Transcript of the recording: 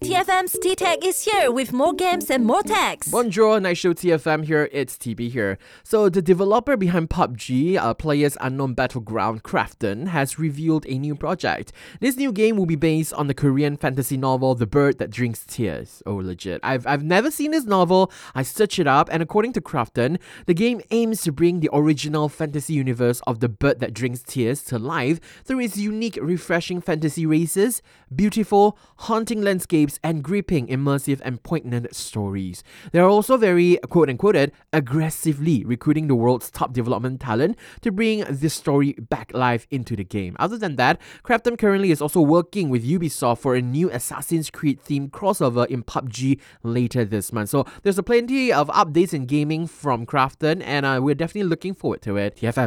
TFM's T-Tech is here with more games and more techs. Bonjour, Night Show TFM here, it's TB here. So the developer behind PUBG, Players Unknown Battleground, Krafton, has revealed a new project. This new game will be based on the Korean fantasy novel The Bird That Drinks Tears. Oh, legit. I've never seen this novel. I searched it up, and according to Krafton, the game aims to bring the original fantasy universe of The Bird That Drinks Tears to life through its unique, refreshing fantasy races, beautiful, haunting landscapes, and gripping, immersive, and poignant stories. They are also very, quote-unquote, aggressively recruiting the world's top development talent to bring this story back live into the game. Other than that, Krafton currently is also working with Ubisoft for a new Assassin's Creed themed crossover in PUBG later this month. So there's plenty of updates in gaming from Krafton, and we're definitely looking forward to it. TFM.